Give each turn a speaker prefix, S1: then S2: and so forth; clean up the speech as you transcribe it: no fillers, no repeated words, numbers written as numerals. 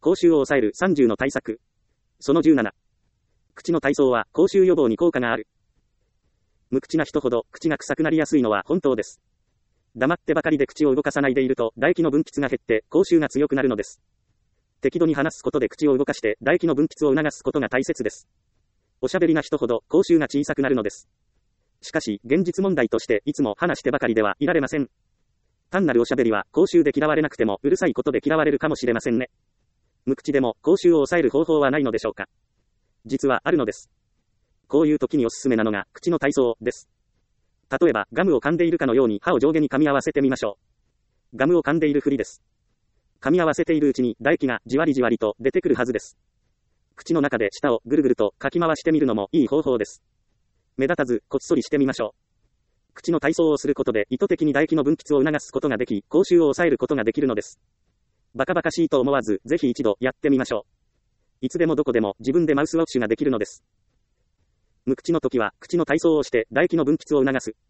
S1: 口臭を抑える30の対策。その17。口の体操は口臭予防に効果がある。無口な人ほど口が臭くなりやすいのは本当です。黙ってばかりで口を動かさないでいると唾液の分泌が減って口臭が強くなるのです。適度に話すことで口を動かして唾液の分泌を促すことが大切です。おしゃべりな人ほど口臭が小さくなるのです。しかし現実問題としていつも話してばかりではいられません。単なるおしゃべりは口臭で嫌われなくてもうるさいことで嫌われるかもしれませんね。無口でも口臭を抑える方法はないのでしょうか。実はあるのです。こういう時におすすめなのが口の体操です。例えばガムを噛んでいるかのように歯を上下に噛み合わせてみましょう。ガムを噛んでいるふりです。噛み合わせているうちに唾液がじわりじわりと出てくるはずです。口の中で舌をぐるぐるとかき回してみるのもいい方法です。目立たずこっそりしてみましょう。口の体操をすることで意図的に唾液の分泌を促すことができ、口臭を抑えることができるのです。バカバカしいと思わず、ぜひ一度やってみましょう。いつでもどこでも自分でマウスウォッシュができるのです。無口の時は口の体操をして唾液の分泌を促す。